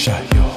شهیار.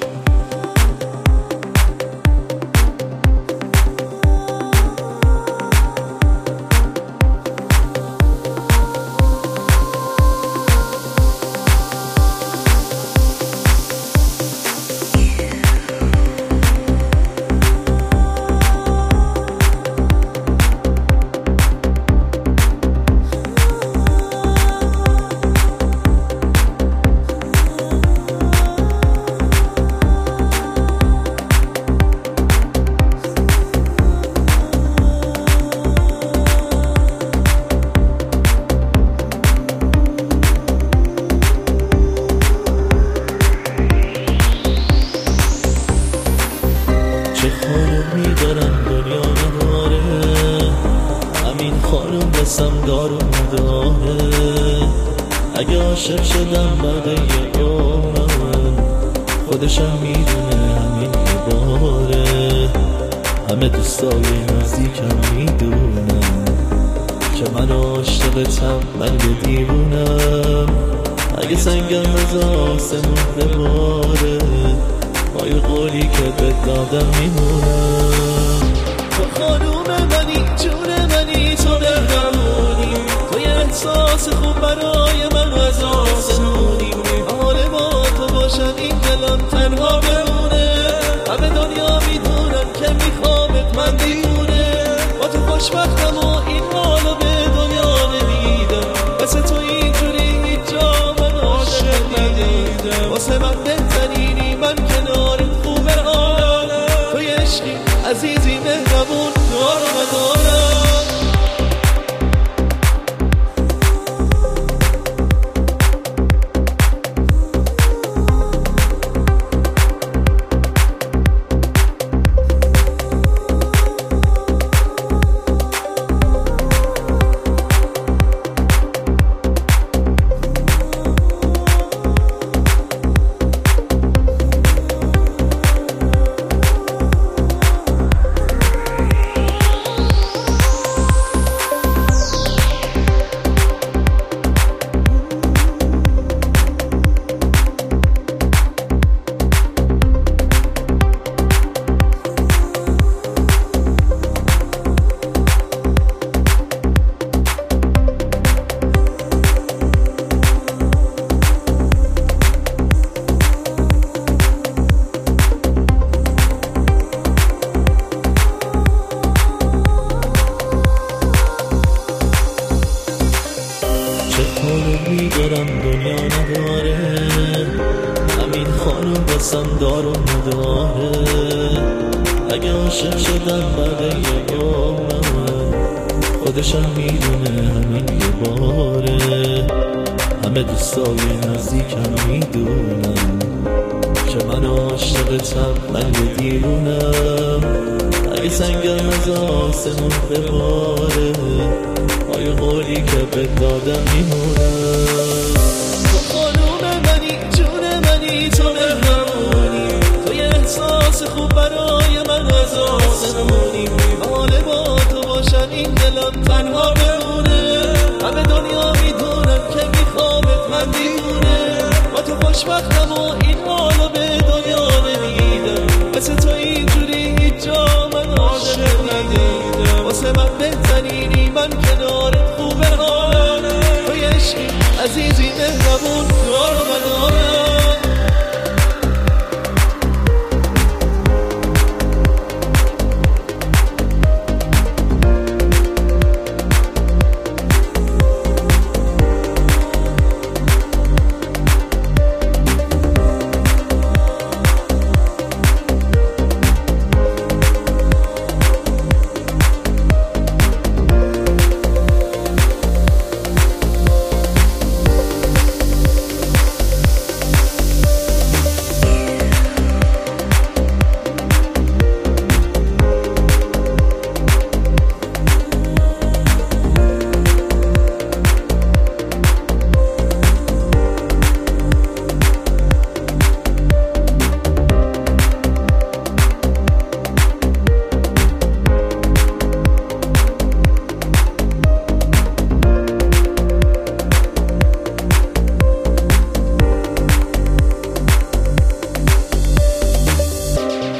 چه خانومی دارم دنیا نداره، همین خانوم دستم دار نداره. اگه عاشق شدم بقیه عمرم، خودشم میدونه همین یه باره. همه دوستای نزدیکم میدونم که من عاشقتم، من یه دیوونم. اگه سنگم از آسمون بباره، با یه قولی که به دادم میمونم. تو خانوم منی، جون منی، تو بهرمونی، تو یه احساس خوب برای من از آسمونی. حال با تو باشم این دلم تنها بمونه، همه دنیا میدونن که میخوامت، من دیوونه. با تو خوشبختم و این حالو به دنیا نمیدم، مثل تو اینجوری هیچ جا من عاشق ندیدم. واسه من بهترینی، من کنارت خوبه حالم، تو یه عشقی عزیزی مهربون دار و مدارم. خانومی دارم دنیا نداره، همین خانوم بسم دار و نداره. اگه عاشق شدم بقیه عمرم، خودشم میدونه همین یه باره. همه دوستای نزدیکم میدونم که من عاشقتم، من یه دیوونم. اگه سنگم از آسمون بباره، با یه قولی که به دادم میمونم. تو خانوم منی، جون منی، تو مهربونی، تو یه احساس خوب برای من از آسمونی. حال با تو باشم این دلم تنها بمونه، همه دنیا میدونن که میخوامت، من دیوونه. با تو خوشبختم و این حالو به دنیا نمیدم، مثل تو اینجوری هیچ جا من عاشق ندیدم. واسه من بهترینی، من کنارت خوبه حالم، تو یه عشقی عزیزی مهربون دار و مدارم.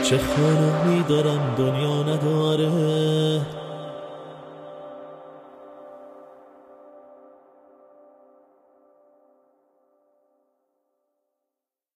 چه خانومی دارم دنیا نداره.